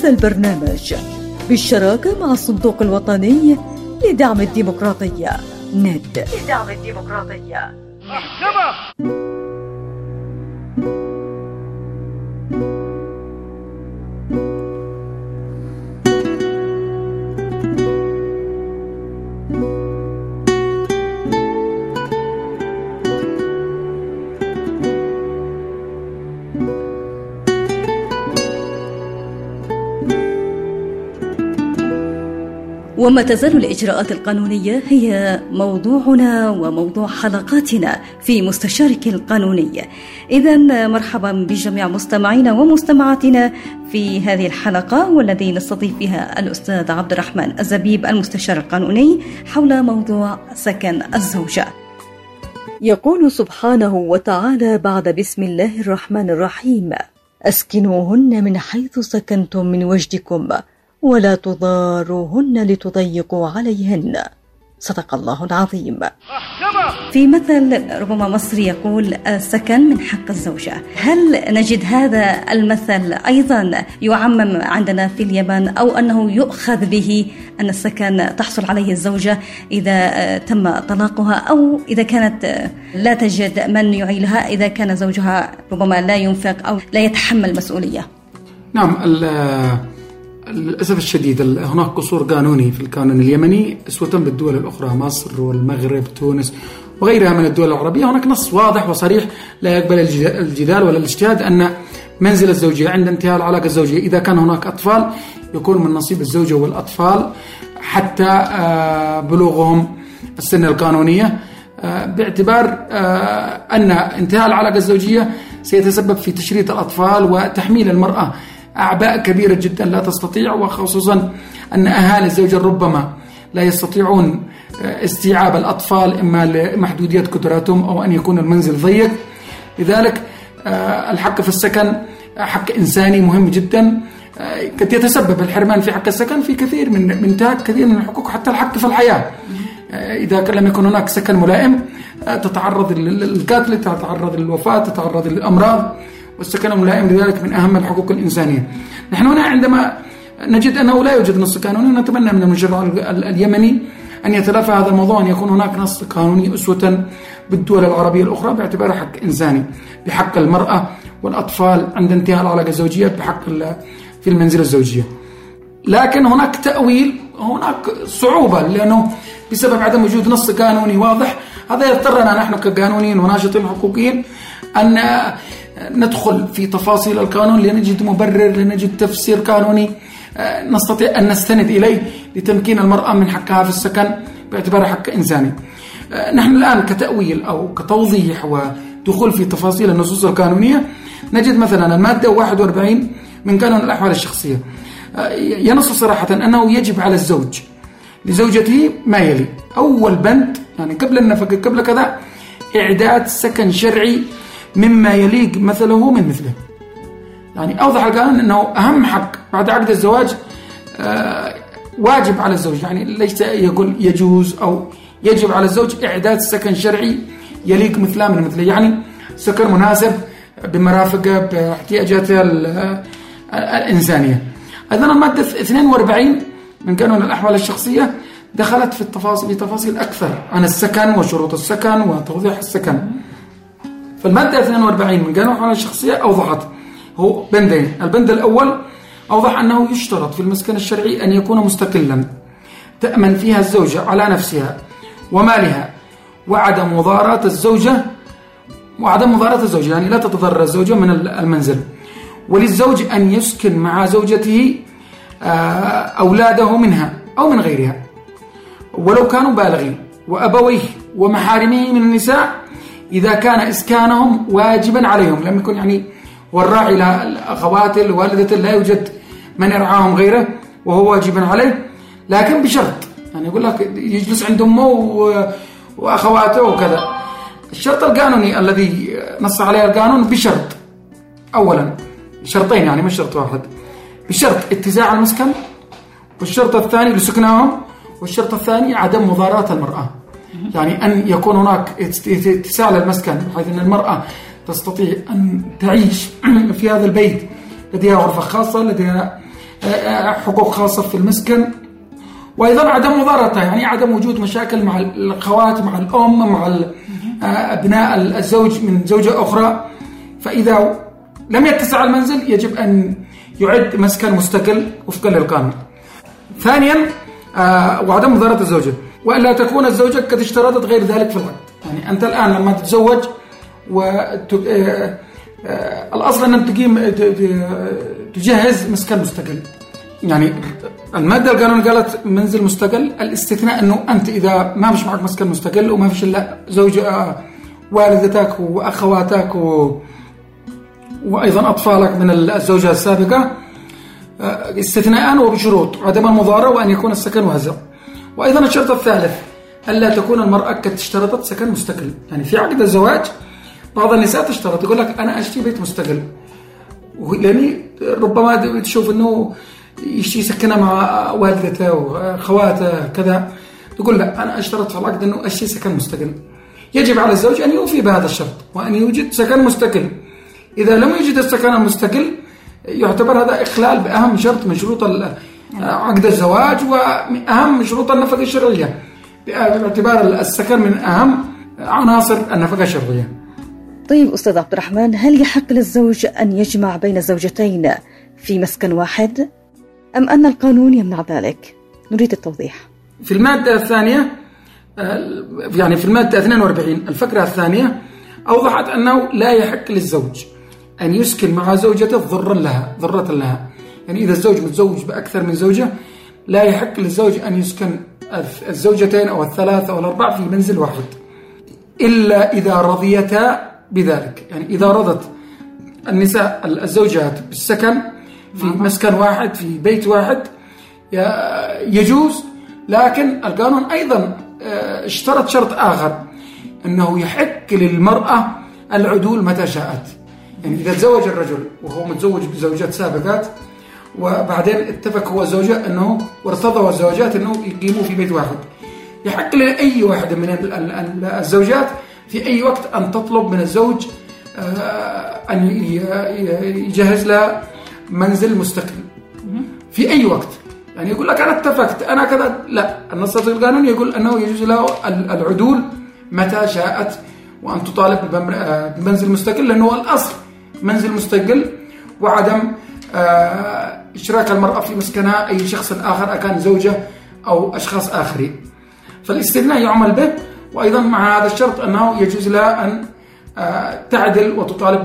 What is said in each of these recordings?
هذا البرنامج بالشراكة مع الصندوق الوطني لدعم الديمقراطية ند. وما تزال الإجراءات القانونية هي موضوعنا وموضوع حلقاتنا في مستشارك القانوني. إذن مرحبا بجميع مستمعينا ومستمعاتنا في هذه الحلقة، والذي نستضيف فيها الأستاذ عبد الرحمن الزبيب المستشار القانوني حول موضوع سكن الزوجة. يقول سبحانه وتعالى بعد بسم الله الرحمن الرحيم: أسكنوهن من حيث سكنتم من وجدكم ولا تضاروهن لتضيقوا عليهن. صدق الله العظيم. في مثل ربما مصري يقول السكن من حق الزوجة، هل نجد هذا المثل أيضا يعمم عندنا في اليمن، أو أنه يؤخذ به أن السكن تحصل عليه الزوجة إذا تم طلاقها، أو إذا كانت لا تجد من يعيلها، إذا كان زوجها ربما لا ينفق أو لا يتحمل مسؤولية؟ نعم، للأسف الشديد هناك قصور قانوني في القانون اليمني أسوة بالدول الأخرى، مصر والمغرب تونس وغيرها من الدول العربية. هناك نص واضح وصريح لا يقبل الجدال ولا الاجتهاد أن منزل الزوجية عند انتهاء العلاقة الزوجية إذا كان هناك أطفال يكون من نصيب الزوجة والأطفال حتى بلوغهم السن القانونية، باعتبار أن انتهاء العلاقة الزوجية سيتسبب في تشريد الأطفال وتحميل المرأة أعباء كبيرة جدا لا تستطيع، وخصوصا أن أهالي الزوجة ربما لا يستطيعون استيعاب الأطفال إما لمحدودية قدراتهم أو أن يكون المنزل ضيق. لذلك الحق في السكن حق إنساني مهم جدا، قد يتسبب الحرمان في حق السكن في كثير من انتهاك كثير من الحقوق، حتى الحق في الحياة. إذا لم يكن هناك سكن ملائم تتعرض للقتل، تتعرض للوفاة، تتعرض للأمراض، والسكن الملائم لذلك من أهم الحقوق الإنسانية. نحن هنا عندما نجد أنه لا يوجد نص قانوني نتمنى من المجتمع اليمني أن يتلافى هذا الموضوع، أن يكون هناك نص قانوني أسوة بالدول العربية الأخرى باعتباره حق إنساني، بحق المرأة والأطفال عند انتهاء العلاقة الزوجية، بحق في المنزل الزوجية. لكن هناك تأويل، هناك صعوبة، لأنه بسبب عدم وجود نص قانوني واضح هذا يضطرنا نحن كقانونيين وناشطين حقوقيين أن ندخل في تفاصيل القانون لنجد مبرر، لنجد تفسير قانوني نستطيع أن نستند إليه لتمكين المرأة من حقها في السكن باعتباره حق إنساني. نحن الآن كتأويل أو كتوضيح ودخول في تفاصيل النصوص القانونية نجد مثلا المادة 41 من قانون الأحوال الشخصية ينص صراحة أنه يجب على الزوج لزوجته ما يلي: أول بند، يعني قبل النفقة قبل كذا، إعداد سكن شرعي مما يليق مثله من مثله. يعني أوضح القانون أنه أهم حق بعد عقد الزواج واجب على الزوج، يعني ليس يقول يجوز أو يجب على الزوج إعداد سكن شرعي يليق مثله من مثله، يعني سكن مناسب بمرافقه باحتياجاته الإنسانية. أيضا المادة 42 من قانون الأحوال الشخصية دخلت في تفاصيل أكثر عن السكن وشروط السكن وتوضيح السكن. فالمادة 42 من قانون الأحوال الشخصية أوضحت هو بندين. البند الأول أوضح أنه يشترط في المسكن الشرعي أن يكون مستقلا تأمن فيها الزوجة على نفسها ومالها وعدم مضاراة الزوجة يعني لا تتضرر الزوجة من المنزل، وللزوج أن يسكن مع زوجته أولاده منها أو من غيرها ولو كانوا بالغين، وأبويه ومحارمه من النساء إذا كان إسكانهم واجبا عليهم، لم يكن يعني والراعي لأخواته لوالدته لا يوجد من يرعاهم غيره وهو واجبا عليه، لكن بشرط، يعني يقول لك يجلس عند أمه وأخواته وكذا. الشرط القانوني الذي نص عليه القانون بشرط، أولا شرطين يعني مش شرط واحد، بشرط اتساع المسكن، والشرط الثاني لسكنهم، والشرط الثاني عدم مضاراة المرأة، يعني أن يكون هناك اتساع للمسكن بحيث أن المرأة تستطيع أن تعيش في هذا البيت، لديها غرفة خاصة، لديها حقوق خاصة في المسكن، وأيضا عدم مضارتها، يعني عدم وجود مشاكل مع الأخوات، مع الأم، مع أبناء الزوج من زوجة أخرى. فإذا لم يتسع المنزل يجب أن يعد مسكن مستقل وفقا للقانون. ثانيا وعدم مضارة الزوجة، وألا تكون الزوجة قد اشترطت غير ذلك في العقد. يعني أنت الآن لما تتزوج الأصل أن تجهز مسكن مستقل. يعني المادة القانون قالت منزل مستقل، الاستثناء أنه أنت إذا ما فيش معك مسكن مستقل وما فيش إلا زوجة والدتك وأخواتك وأيضا أطفالك من الزوجة السابقة، استثناء وبشروط عدم المضارة وأن يكون السكن واسع. وأيضا الشرط الثالث ألا تكون المرأة قد اشترطت سكن مستقل. يعني في عقد الزواج بعض النساء تشترط، يقول لك أنا أشتري بيت مستقل، يعني ربما تشوف أنه يشتري سكنة مع والدته وأخواته كذا، تقول لا أنا اشترط في العقد أنه أشتري سكن مستقل. يجب على الزوج أن يوفي بهذا الشرط وأن يوجد سكن مستقل. إذا لم يوجد السكن المستقل يعتبر هذا إخلال بأهم شرط من شروط عقد الزواج وأهم شروط النفقة الشرعية، باعتبار السكن من أهم عناصر النفقة الشرعية. طيب أستاذ عبد الرحمن، هل يحق للزوج أن يجمع بين الزوجتين في مسكن واحد أم أن القانون يمنع ذلك؟ نريد التوضيح. في المادة الثانية، يعني في المادة 42 الفقرة الثانية أوضحت أنه لا يحق للزوج أن يسكن مع زوجته ضرة لها. يعني إذا الزوج متزوج بأكثر من زوجة لا يحق للزوج أن يسكن الزوجتين أو الثلاثة أو الأربع في منزل واحد إلا إذا رضيتا بذلك. يعني إذا رضت النساء الزوجات بالسكن في مسكن واحد في بيت واحد يجوز، لكن القانون أيضا اشترط شرط آخر أنه يحق للمرأة العدول متى شاءت. يعني إذا تزوج الرجل وهو متزوج بزوجات سابقات وبعدين اتفق هو وزوجة أنه وارتضوا الزوجات أنه يقيموا في بيت واحد، يحق لأي واحدة من الزوجات في أي وقت أن تطلب من الزوج أن يجهز لها منزل مستقل في أي وقت. يعني يقول لك أنا اتفقت أنا كذا، لا، النص القانوني يقول أنه يجوز له العدول متى شاءت وأن تطالب بمنزل مستقل، لأنه الأصل منزل مستقل وعدم إشراك المرأة في مسكنها أي شخص آخر أكان زوجة أو أشخاص آخرين. فالاستثناء يعمل به، وأيضا مع هذا الشرط أنه يجوز لها أن تعدل وتطالب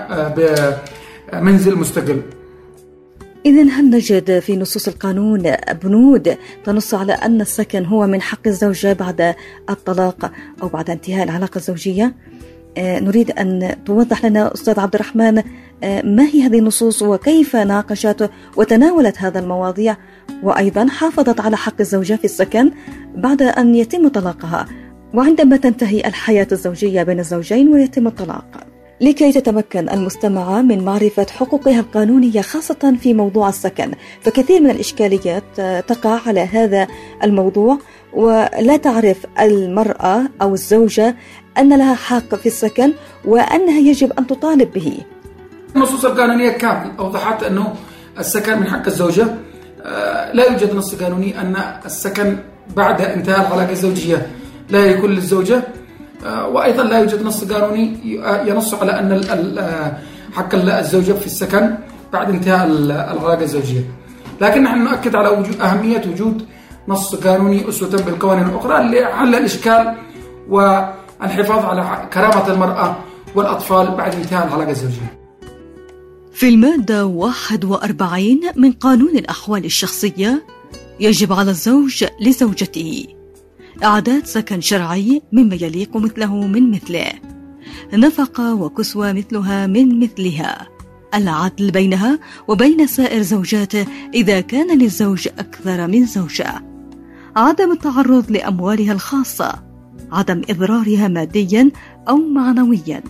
بمنزل مستقل. إذن هل نجد في نصوص القانون بنود تنص على أن السكن هو من حق الزوجة بعد الطلاق أو بعد انتهاء العلاقة الزوجية؟ نريد أن توضح لنا أستاذ عبد الرحمن ما هي هذه النصوص وكيف ناقشت وتناولت هذا المواضيع، وأيضا حافظت على حق الزوجة في السكن بعد أن يتم طلاقها وعندما تنتهي الحياة الزوجية بين الزوجين ويتم الطلاق، لكي تتمكن المستمعة من معرفة حقوقها القانونية خاصة في موضوع السكن. فكثير من الإشكاليات تقع على هذا الموضوع ولا تعرف المرأة أو الزوجة أن لها حق في السكن وأنها يجب أن تطالب به. النصوص القانونية كامل أوضحت أنه السكن من حق الزوجة. لا يوجد نص قانوني أن السكن بعد انتهاء العلاقة الزوجية لا يكون للزوجة، وأيضا لا يوجد نص قانوني ينص على أن حق الزوجة في السكن بعد انتهاء العلاقة الزوجية. لكن نحن نؤكد على أهمية وجود نص قانوني أسوة بالقوانين الأخرى لحل الإشكال والحفاظ على كرامة المرأة والأطفال بعد انتهاء العلاقة الزوجية. في المادة 41 من قانون الأحوال الشخصية يجب على الزوج لزوجته إعداد سكن شرعي مما يليق مثله من مثله، نفقة وكسوة مثلها من مثلها، العدل بينها وبين سائر زوجاته إذا كان للزوج أكثر من زوجة، عدم التعرض لأموالها الخاصة، عدم إضرارها ماديا أو معنويا.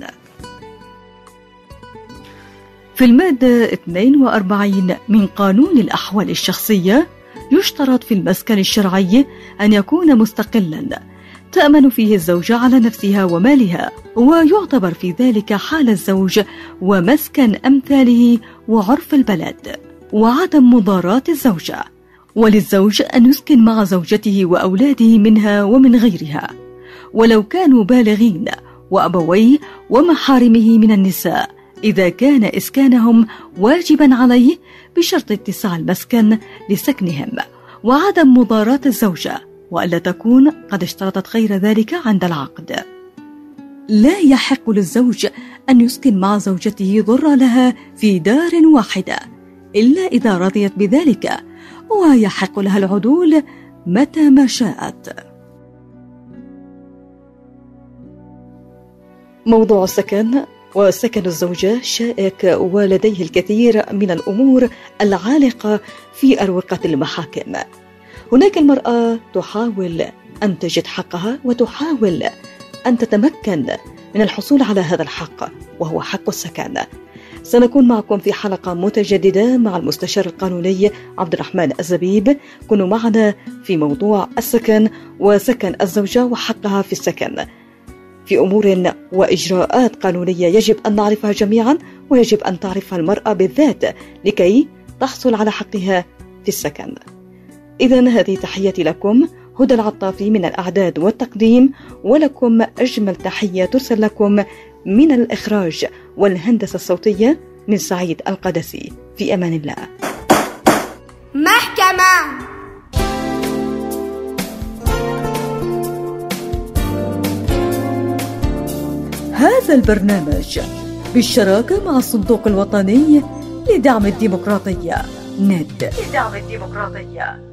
في المادة 42 من قانون الأحوال الشخصية يشترط في المسكن الشرعي أن يكون مستقلا تأمن فيه الزوجة على نفسها ومالها، ويعتبر في ذلك حال الزوج ومسكن أمثاله وعرف البلد. وعدم مضاراة الزوجة. وللزوج أن يسكن مع زوجته وأولاده منها ومن غيرها ولو كانوا بالغين، وأبويه ومحارمه من النساء إذا كان إسكانهم واجبا عليه بشرط اتساع المسكن لسكنهم، وعدم مضاراة الزوجة وألا تكون قد اشترطت غير ذلك عند العقد. لا يحق للزوج أن يسكن مع زوجته ضر لها في دار واحدة إلا إذا رضيت بذلك، ويحق لها العدول متى ما شاءت. موضوع السكن وسكن الزوجة شائك ولديه الكثير من الأمور العالقة في أروقة المحاكم. هناك المرأة تحاول أن تجد حقها وتحاول أن تتمكن من الحصول على هذا الحق وهو حق السكن. سنكون معكم في حلقة متجددة مع المستشار القانوني عبد الرحمن الزبيب. كونوا معنا في موضوع السكن وسكن الزوجة وحقها في السكن، في أمور وإجراءات قانونية يجب أن نعرفها جميعا، ويجب أن تعرفها المرأة بالذات لكي تحصل على حقها في السكن. إذن هذه تحياتي لكم، هدى العطافي من الإعداد والتقديم، ولكم أجمل تحية ترسل لكم من الإخراج والهندسة الصوتية من سعيد القدسي. في أمان الله. محكمة. هذا البرنامج بالشراكة مع الصندوق الوطني لدعم الديمقراطية ند.